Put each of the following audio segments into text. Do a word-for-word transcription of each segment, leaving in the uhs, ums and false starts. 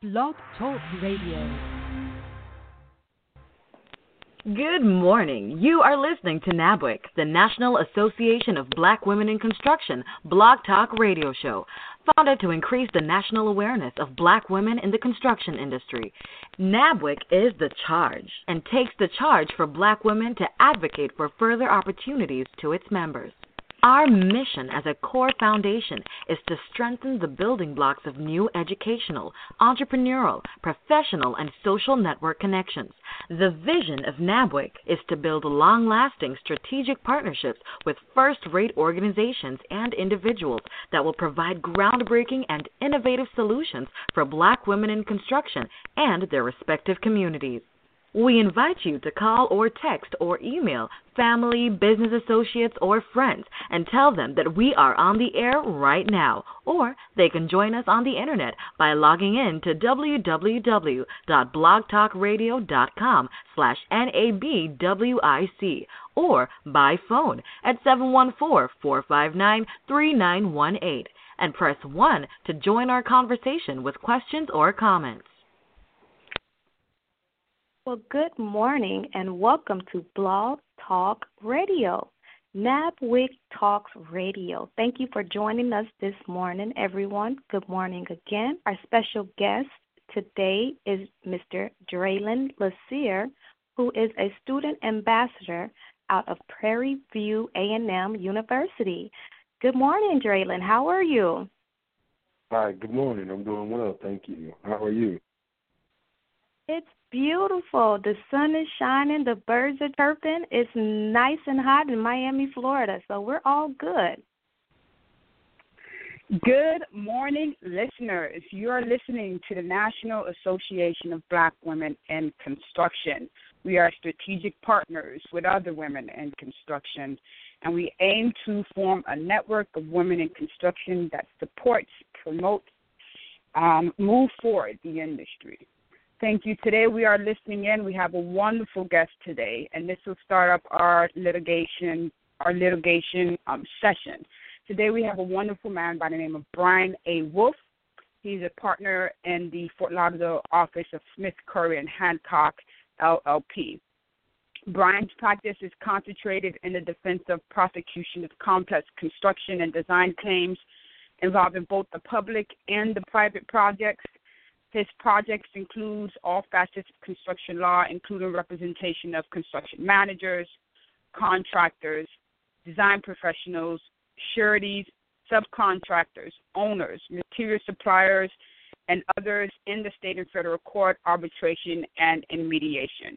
Blog Talk Radio. Good morning. You are listening to NABWIC, the National Association of Black Women in Construction Blog Talk Radio Show, founded to increase the national awareness of black women in the construction industry. NABWIC is the charge and takes the charge for black women to advocate for further opportunities to its members. Our mission as a core foundation is to strengthen the building blocks of new educational, entrepreneurial, professional, and social network connections. The vision of NABWIC is to build long-lasting strategic partnerships with first-rate organizations and individuals that will provide groundbreaking and innovative solutions for black women in construction and their respective communities. We invite you to call or text or email family, business associates, or friends and tell them that we are on the air right now, or they can join us on the internet by logging in to www.blogtalkradio.com slash NABWIC or by phone at seven one four, four five nine, three nine one eight and press one to join our conversation with questions or comments. Well, good morning and welcome to Blog Talk Radio, NABWIC Talks Radio. Thank you for joining us this morning, everyone. Good morning again. Our special guest today is Mister Draylen Lassere, who is a student ambassador out of Prairie View A and M University. Good morning, Draylen. How are you? Hi, good morning. I'm doing well, thank you. How are you? It's beautiful. The sun is shining. The birds are chirping. It's nice and hot in Miami, Florida, so we're all good. Good morning, listeners. You are listening to the National Association of Black Women in Construction. We are strategic partners with other women in construction, and we aim to form a network of women in construction that supports, promotes, um, move forward the industry. Thank you. Today we are listening in. We have a wonderful guest today, and this will start up our litigation, our litigation um, session. Today we have a wonderful man by the name of Brian A. Wolf. He's a partner in the Fort Lauderdale office of Smith, Curry and Hancock, L L P. Brian's practice is concentrated in the defense of prosecution of complex construction and design claims involving both the public and the private projects. His projects include all facets of construction law, including representation of construction managers, contractors, design professionals, sureties, subcontractors, owners, material suppliers, and others in the state and federal court, arbitration, and in mediation.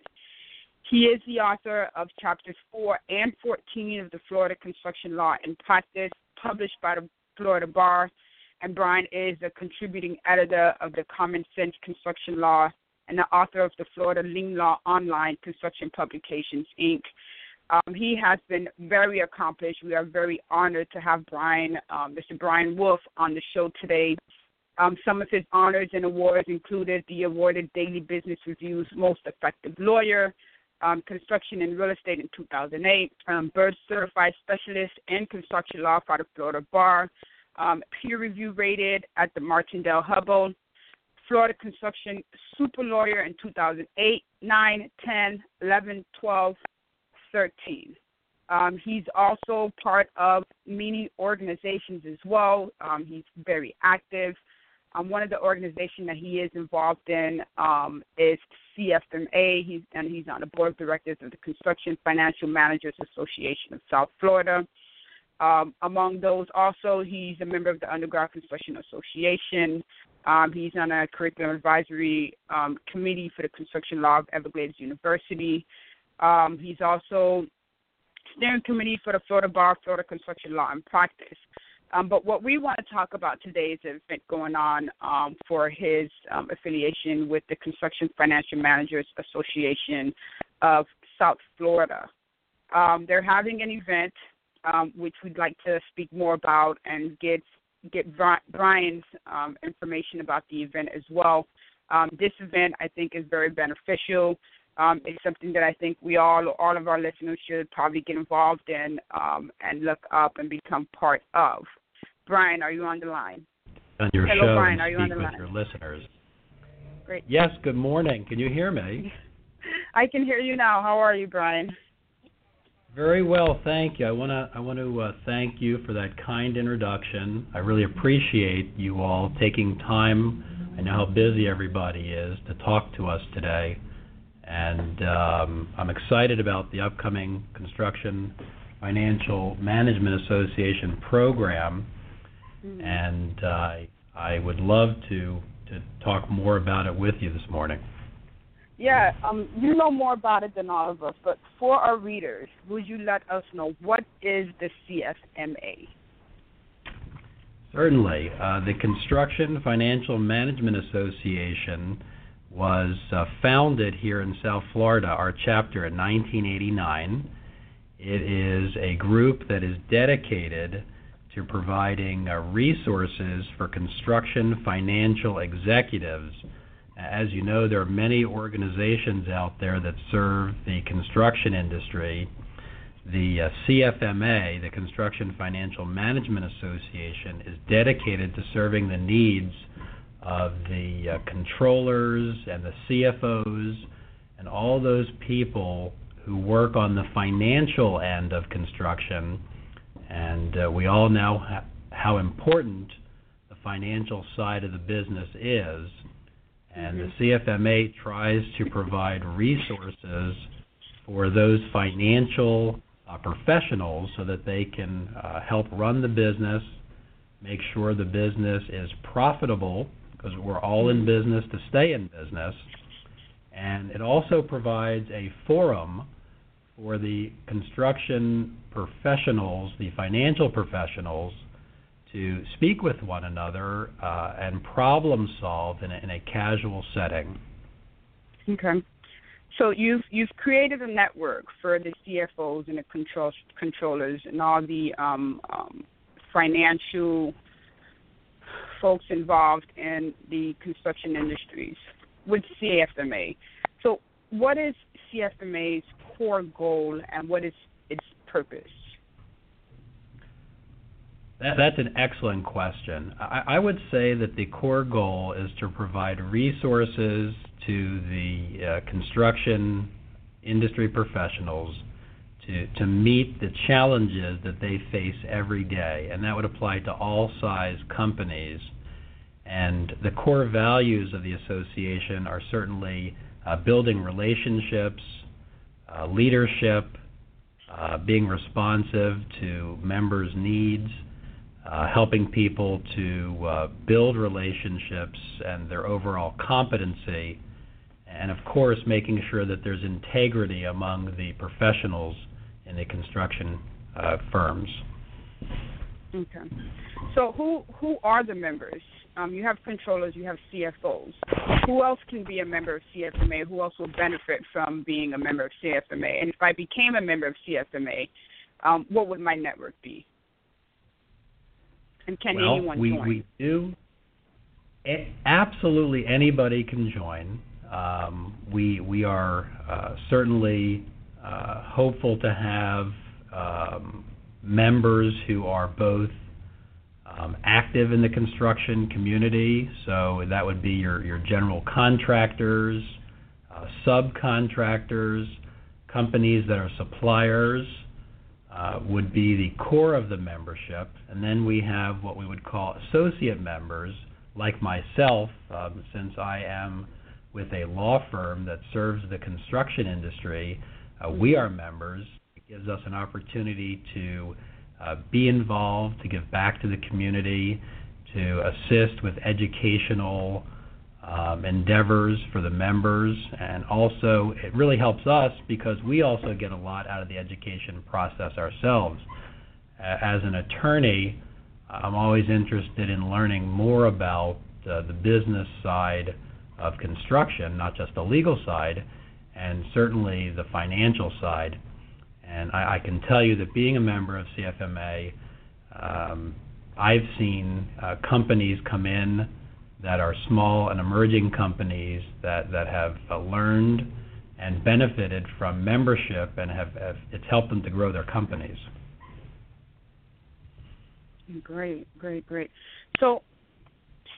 He is the author of chapters four and fourteen of the Florida Construction Law in Practice, published by the Florida Bar, and Brian is a contributing editor of the Common Sense Construction Law and the author of the Florida Lien Law Online Construction Publications, Incorporated. Um, he has been very accomplished. We are very honored to have Brian, um, Mister Brian Wolf, on the show today. Um, some of his honors and awards included the awarded Daily Business Review's Most Effective Lawyer, um, Construction and Real Estate in two thousand eight, um, Bird Certified Specialist in Construction Law for the Florida Bar, Um, peer review rated at the Martindale-Hubbell, Florida Construction Super Lawyer in two thousand eight, nine, ten, eleven, twelve, thirteen. Um, he's also part of many organizations as well. Um, he's very active. Um, one of the organizations that he is involved in um, is C F M A, he's, and he's on the board of directors of the Construction Financial Managers Association of South Florida. Um, among those also, he's a member of the Underground Construction Association. Um, he's on a curriculum advisory um, committee for the construction law of Everglades University. Um, he's also steering committee for the Florida Bar, Florida Construction Law and Practice. Um, but what we want to talk about today is an event going on um, for his um, affiliation with the Construction Financial Managers Association of South Florida. Um, they're having an event Um, which we'd like to speak more about and get get Brian's um, information about the event as well. Um, this event, I think, is very beneficial. Um, it's something that I think we all, all of our listeners should probably get involved in um, and look up and become part of. Brian, are you on the line? On your Hello, show Brian, and are you speak on the with line? your listeners. Great. Yes, good morning. Can you hear me? I can hear you now. How are you, Brian? Very well, thank you. I want to I want to uh, thank you for that kind introduction. I really appreciate you all taking time. I know how busy everybody is to talk to us today, and um, I'm excited about the upcoming Construction Financial Management Association program, mm-hmm. and uh, I would love to to talk more about it with you this morning. Yeah, um, you know more about it than all of us, but for our readers, would you let us know what is the C F M A? Certainly. Uh, the Construction Financial Management Association was uh, founded here in South Florida, our chapter, in nineteen eighty-nine. It is a group that is dedicated to providing uh, resources for construction financial executives. As you know, there are many organizations out there that serve the construction industry. The uh, C F M A, the Construction Financial Management Association, is dedicated to serving the needs of the uh, controllers and the C F Os and all those people who work on the financial end of construction. And uh, we all know ha- how important the financial side of the business is. And mm-hmm. the C F M A tries to provide resources for those financial uh, professionals so that they can uh, help run the business, make sure the business is profitable, because we're all in business to stay in business. And it also provides a forum for the construction professionals, the financial professionals, to speak with one another uh, and problem solve in a, in a casual setting. Okay. So you've you've created a network for the C F Os and the control, controllers and all the um, um, financial folks involved in the construction industries with C F M A. So what is C F M A's core goal and what is its purpose? That, that's an excellent question. I, I would say that the core goal is to provide resources to the uh, construction industry professionals to, to meet the challenges that they face every day, and that would apply to all size companies. And the core values of the association are certainly uh, building relationships, uh, leadership, uh, being responsive to members' needs, Uh, helping people to uh, build relationships and their overall competency, and of course making sure that there's integrity among the professionals in the construction uh, firms. Okay. So who who are the members? Um, you have controllers, you have C F Os. Who else can be a member of C F M A? Who else will benefit from being a member of C F M A? And if I became a member of C F M A, um, what would my network be? And can well, anyone we, join? we do. A- absolutely anybody can join. Um, we we are uh, certainly uh, hopeful to have um, members who are both um, active in the construction community. So that would be your, your general contractors, uh, subcontractors, companies that are suppliers. Uh, would be the core of the membership, and then we have what we would call associate members, like myself, um, since I am with a law firm that serves the construction industry. Uh, we are members. It gives us an opportunity to uh, be involved, to give back to the community, to assist with educational Um, endeavors for the members, and also it really helps us because we also get a lot out of the education process ourselves. Uh, as an attorney, I'm always interested in learning more about uh, the business side of construction, not just the legal side, and certainly the financial side. And I, I can tell you that being a member of C F M A, um, I've seen uh, companies come in that are small and emerging companies that, that have uh, learned and benefited from membership, and have, have it's helped them to grow their companies. Great, great, great. So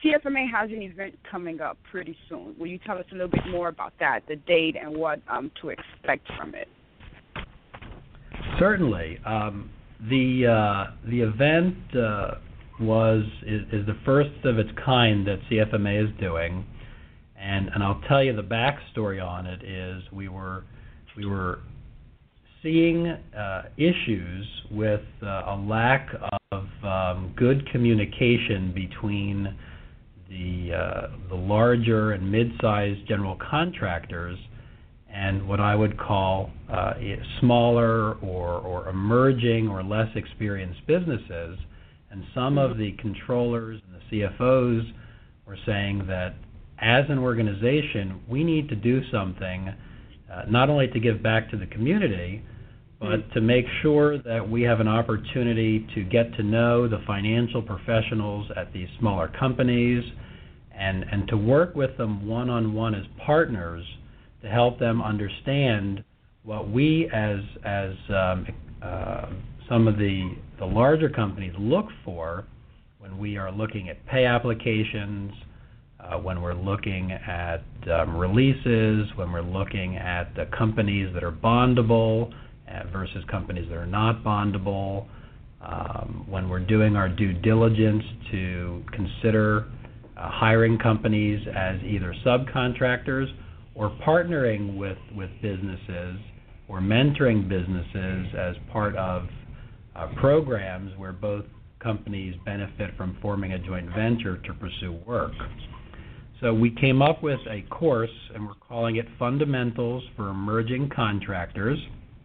C F M A has an event coming up pretty soon. Will you tell us a little bit more about that, the date and what um, to expect from it? Certainly. Um, the uh, the event uh, was is, is the first of its kind that C F M A is doing, and and I'll tell you the backstory on it is we were we were seeing uh, issues with uh, a lack of um, good communication between the uh, the larger and mid-sized general contractors and what I would call uh, smaller or, or emerging or less experienced businesses. And some of the controllers and the C F Os were saying that as an organization, we need to do something uh, not only to give back to the community, but to make sure that we have an opportunity to get to know the financial professionals at these smaller companies and, and to work with them one-on-one as partners to help them understand what we as as um, uh, some of the, the larger companies look for when we are looking at pay applications, uh, when we're looking at um, releases, when we're looking at the companies that are bondable uh, versus companies that are not bondable, um, when we're doing our due diligence to consider uh, hiring companies as either subcontractors or partnering with, with businesses or mentoring businesses as part of uh, programs where both companies benefit from forming a joint venture to pursue work. So we came up with a course, and we're calling it Fundamentals for Emerging Contractors.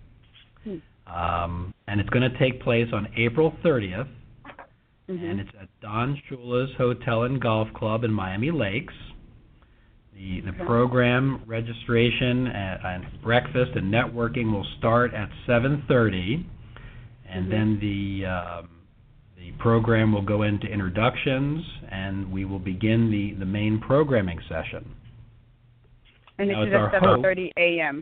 Um, and it's going to take place on April thirtieth, mm-hmm. and it's at Don Shula's Hotel and Golf Club in Miami Lakes. The, the program registration and, and breakfast and networking will start at seven thirty, and mm-hmm. then the um, the program will go into introductions, and we will begin the, the main programming session. And now, this is at seven thirty a.m.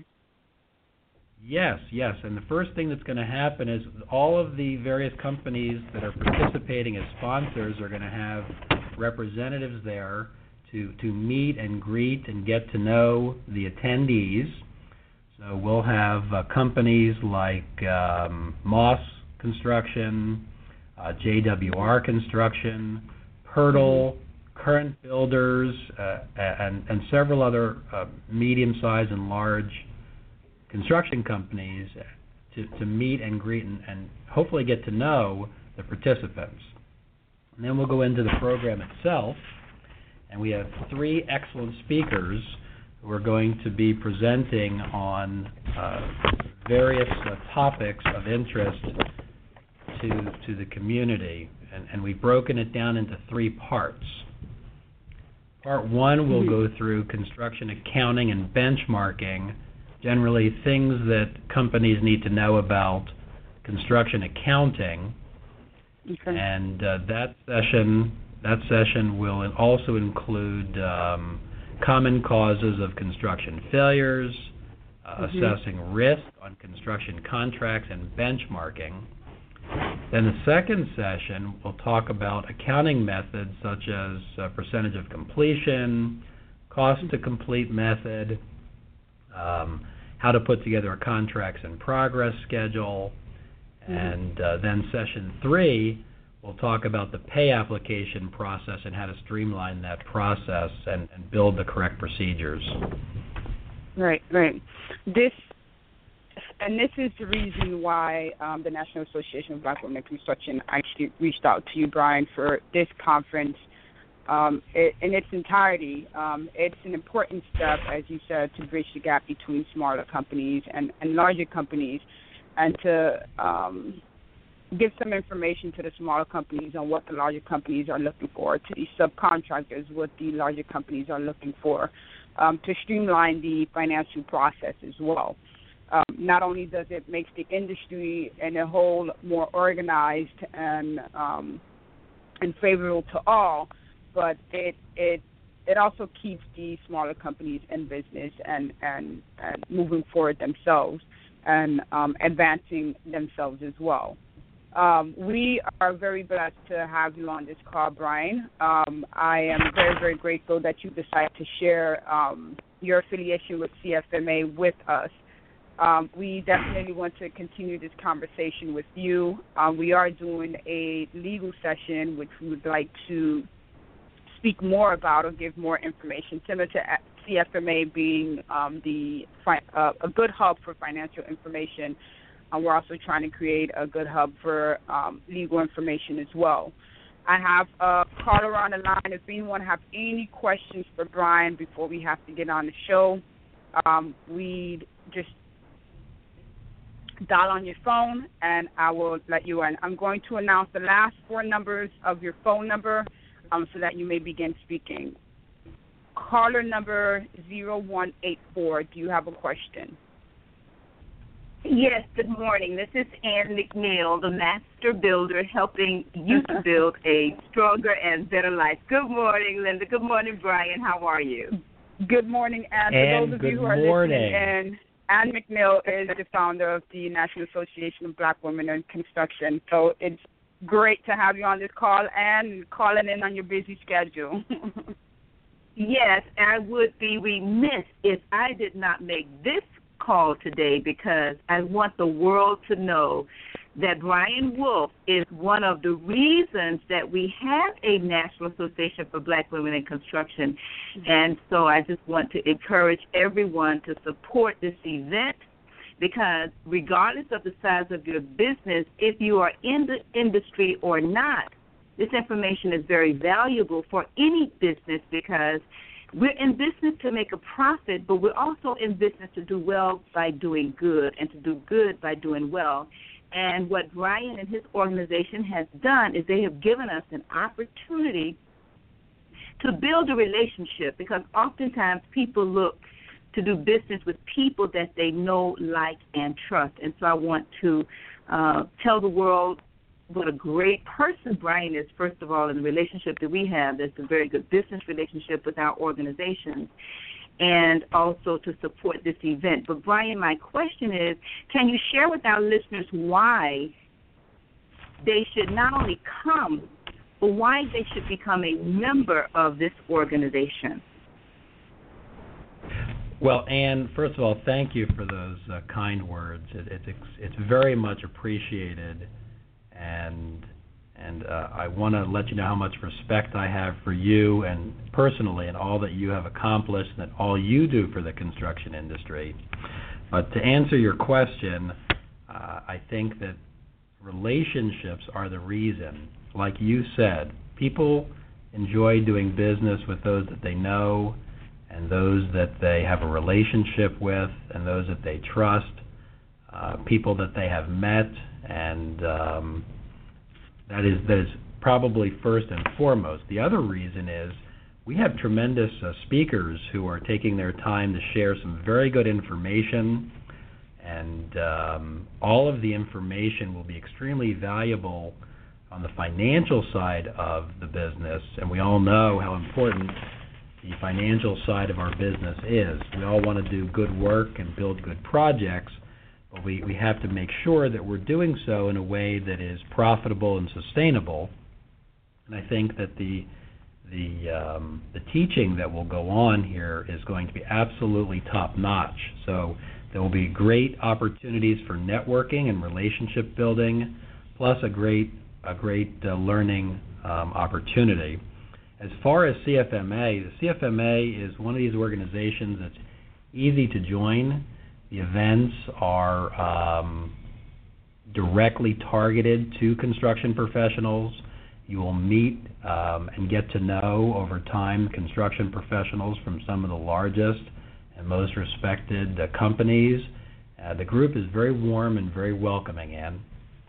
Yes, yes, and the first thing that's going to happen is all of the various companies that are participating as sponsors are going to have representatives there to, to meet and greet and get to know the attendees. So we'll have uh, companies like um, Moss Construction, uh, J W R Construction, Pirtle, Current Builders, uh, and, and several other uh, medium-sized and large construction companies to, to meet and greet and, and hopefully get to know the participants. And then we'll go into the program itself, and we have three excellent speakers who are going to be presenting on uh, various uh, topics of interest to to the community. And, and we've broken it down into three parts. Part one will go through construction accounting and benchmarking, generally things that companies need to know about construction accounting. Okay. And uh, that session that session will also include um, common causes of construction failures, uh, mm-hmm. assessing risk on construction contracts, and benchmarking. Then the second session will talk about accounting methods such as uh, percentage of completion, cost to complete method, um, how to put together a contracts in progress schedule, mm-hmm. and uh, then session three we'll talk about the pay application process and how to streamline that process and, and build the correct procedures. Right, right. This and this is the reason why um, the National Association of Black Women in Construction actually reached out to you, Brian, for this conference um, it, in its entirety. Um, it's an important step, as you said, to bridge the gap between smaller companies and, and larger companies, and to um, give some information to the smaller companies on what the larger companies are looking for, to the subcontractors what the larger companies are looking for, um, to streamline the financial process as well. Um, not only does it make the industry in a whole more organized and um, and favorable to all, but it it it also keeps the smaller companies in business and, and, and moving forward themselves and um, advancing themselves as well. Um, we are very blessed to have you on this call, Brian. Um, I am very, very grateful that you decided to share um, your affiliation with C F M A with us. Um, we definitely want to continue this conversation with you. Um, we are doing a legal session, which we would like to speak more about or give more information, similar to C F M A being um, the uh, a good hub for financial information. And we're also trying to create a good hub for um, legal information as well. I have a caller on the line. If anyone have any questions for Brian before we have to get on the show, um, we just dial on your phone, and I will let you in. I'm going to announce the last four numbers of your phone number um, so that you may begin speaking. Caller number zero one eight four, do you have a question? Yes, good morning. This is Ann McNeil, the Master Builder, helping you to build a stronger and better life. Good morning, Linda. Good morning, Brian. How are you? Good morning, Ann. Ann, For those of good you who are morning. listening, and Ann McNeil is the founder of the National Association of Black Women in Construction. So it's great to have you on this call and calling in on your busy schedule. Yes, I would be remiss if I did not make this call today, because I want the world to know that Brian Wolf is one of the reasons that we have a National Association for Black Women in Construction. And so I just want to encourage everyone to support this event, because regardless of the size of your business, if you are in the industry or not, this information is very valuable for any business, because we're in business to make a profit, but we're also in business to do well by doing good, and to do good by doing well. And what Brian and his organization has done is they have given us an opportunity to build a relationship, because oftentimes people look to do business with people that they know, like, and trust. And so I want to uh, tell the world what a great person Brian is, first of all, in the relationship that we have. That's a very good business relationship with our organizations, and also to support this event. But, Brian, my question is, can you share with our listeners why they should not only come, but why they should become a member of this organization? Well, Ann, first of all, thank you for those uh, kind words. It, it, it's it's very much appreciated. And and uh, I want to let you know how much respect I have for you and personally, and all that you have accomplished and all you do for the construction industry. But to answer your question, uh, I think that relationships are the reason. Like you said, people enjoy doing business with those that they know, and those that they have a relationship with, and those that they trust, uh, people that they have met. And um, that is that is probably first and foremost. The other reason is we have tremendous uh, speakers who are taking their time to share some very good information, and um, all of the information will be extremely valuable on the financial side of the business. And we all know how important the financial side of our business is. We all want to do good work and build good projects, but we, we have to make sure that we're doing so in a way that is profitable and sustainable. And I think that the the um, the teaching that will go on here is going to be absolutely top-notch. So there will be great opportunities for networking and relationship building, plus a great a great uh, learning um, opportunity. As far as C F M A, the C F M A is one of these organizations that's easy to join. The events are um, directly targeted to construction professionals. You will meet um, and get to know over time construction professionals from some of the largest and most respected uh, companies. Uh, the group is very warm and very welcoming, Ann.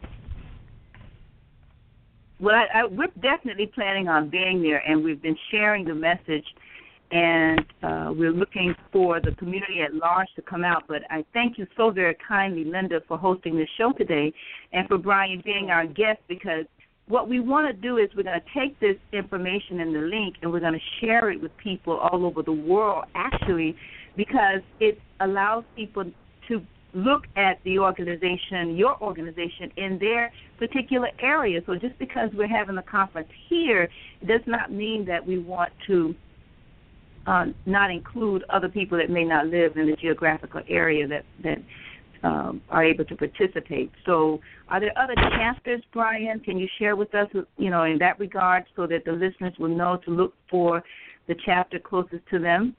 Well, I, I, we're definitely planning on being there, and we've been sharing the message, and uh, we're looking for the community at large to come out. But I thank you so very kindly, Linda, for hosting this show today, and for Brian being our guest, because what we want to do is we're going to take this information and the link, and we're going to share it with people all over the world, actually, because it allows people to look at the organization, your organization, in their particular area. So just because we're having a conference here, it does not mean that we want to uh, not include other people that may not live in the geographical area that, that um, are able to participate. So are there other chapters, Brian? Can you share with us, you know, in that regard so that the listeners will know to look for the chapter closest to them?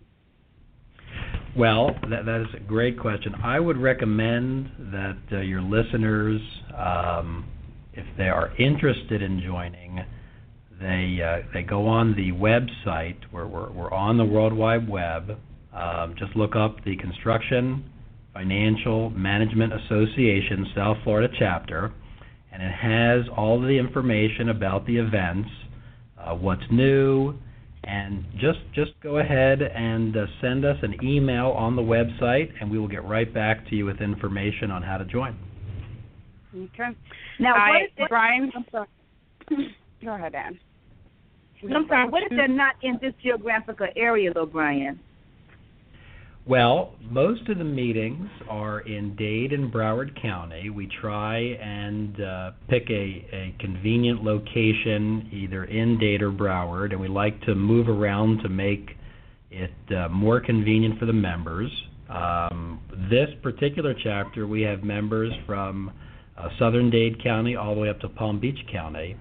Well, that, that is a great question. I would recommend that uh, your listeners, um, if they are interested in joining, they uh, they go on the website where we're, we're on the World Wide Web. Um, just look up the Construction Financial Management Association South Florida chapter, and it has all the information about the events, uh, what's new. And just just go ahead and uh, send us an email on the website, and we will get right back to you with information on how to join. Okay. Now, I, what if Brian, I'm sorry. Go ahead, Ann. I'm sorry. What if they're not in this geographical area, though, Brian? Well, most of the meetings are in Dade and Broward County. We try and uh, pick a, a convenient location either in Dade or Broward, and we like to move around to make it uh, more convenient for the members. Um, this particular chapter, we have members from uh, southern Dade County all the way up to Palm Beach County.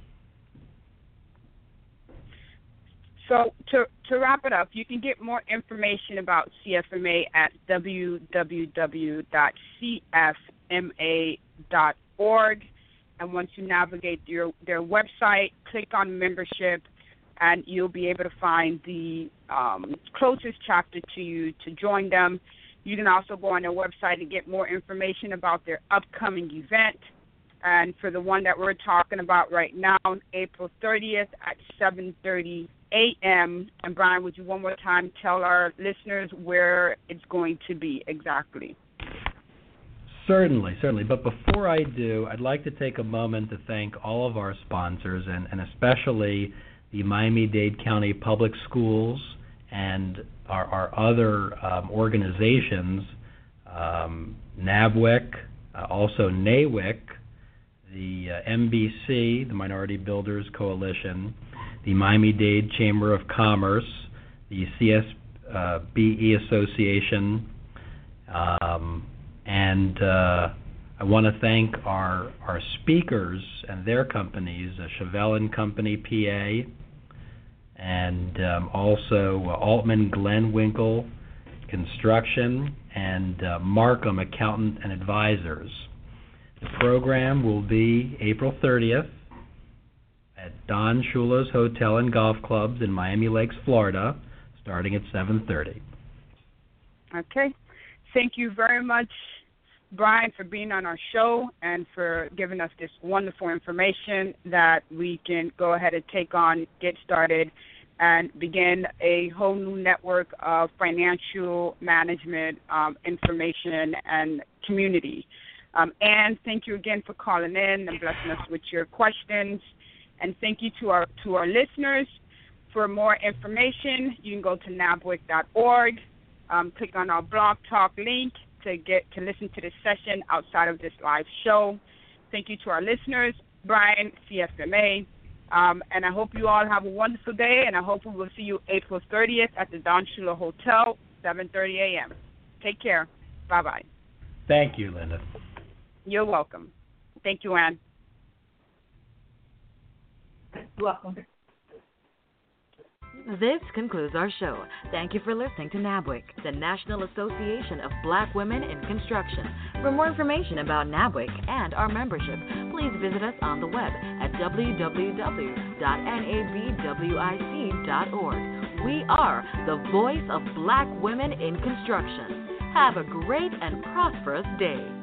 So to to wrap it up, you can get more information about C F M A at w w w dot c f m a dot org. And once you navigate your, their website, click on membership, and you'll be able to find the um, closest chapter to you to join them. You can also go on their website and get more information about their upcoming event. And for the one that we're talking about right now, April thirtieth at seven thirty a.m. And Brian, would you one more time tell our listeners where it's going to be exactly? Certainly, certainly. But before I do, I'd like to take a moment to thank all of our sponsors, and, and especially the Miami-Dade County Public Schools and our, our other um, organizations, um, NABWIC, uh, also NAWIC, the uh, M B C, the Minority Builders Coalition, the Miami-Dade Chamber of Commerce, the C S B E Association, um, and uh, I want to thank our our speakers and their companies, uh, Chevelle and Company P A, and um, also uh, Altman Glenwinkle Construction, and uh, Markham Accountant and Advisors. The program will be April thirtieth at Don Shula's Hotel and Golf Clubs in Miami Lakes, Florida, starting at seven thirty. Okay. Thank you very much, Brian, for being on our show and for giving us this wonderful information that we can go ahead and take on, get started, and begin a whole new network of financial management um, information and community. Um, and thank you again for calling in and blessing us with your questions. And thank you to our to our listeners. For more information, you can go to nabwic dot org. Um, click on our blog talk link to get to listen to this session outside of this live show. Thank you to our listeners, Brian, C F M A. Um, and I hope you all have a wonderful day, and I hope we will see you April thirtieth at the Don Shula Hotel, seven thirty a.m. Take care. Bye-bye. Thank you, Linda. You're welcome. Thank you, Ann. Welcome. This concludes our show. Thank you for listening to NABWIC, the National Association of Black Women in Construction. For more information about NABWIC and our membership, please visit us on the web at w w w dot n a b w i c dot org. We are the voice of Black women in construction. Have a great and prosperous day.